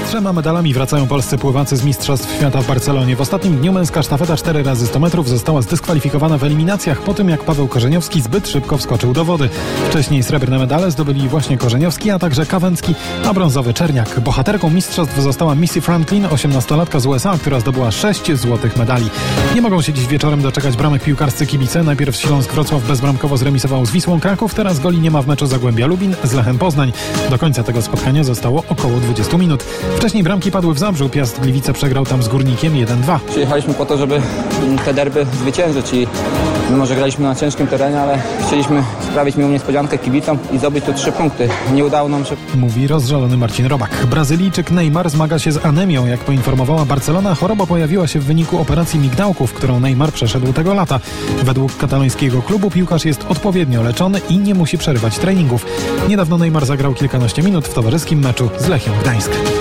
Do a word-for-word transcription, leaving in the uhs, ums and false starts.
Z trzema medalami wracają polscy pływacy z Mistrzostw Świata w Barcelonie. W ostatnim dniu męska sztafeta cztery razy sto metrów została zdyskwalifikowana w eliminacjach po tym, jak Paweł Korzeniowski zbyt szybko wskoczył do wody. Wcześniej srebrne medale zdobyli właśnie Korzeniowski, a także Kawęcki, a brązowy Czerniak. Bohaterką mistrzostw została Missy Franklin, osiemnastolatka z U S A, która zdobyła sześć złotych medali. Nie mogą się dziś wieczorem doczekać bramek piłkarscy kibice. Najpierw Śląsk Wrocław bezbramkowo zremisował z Wisłą Kraków, teraz goli nie ma w meczu Zagłębia Lubin z Lechem Poznań. Do końca tego spotkania zostało około dwadzieścia minut. Wcześniej bramki padły w Zabrzu. Piast Gliwice przegrał tam z Górnikiem jeden dwa. Przyjechaliśmy po to, żeby te derby zwyciężyć i mimo, że graliśmy na ciężkim terenie, ale chcieliśmy sprawić miłą niespodziankę kibicom i zdobyć tu trzy punkty. Nie udało nam się. Mówi rozżalony Marcin Robak. Brazylijczyk Neymar zmaga się z anemią. Jak poinformowała Barcelona, choroba pojawiła się w wyniku operacji migdałków, którą Neymar przeszedł tego lata. Według katalońskiego klubu piłkarz jest odpowiednio leczony i nie musi przerywać treningów. Niedawno Neymar zagrał kilkanaście minut w towarzyskim meczu z Lechią Gdańsk.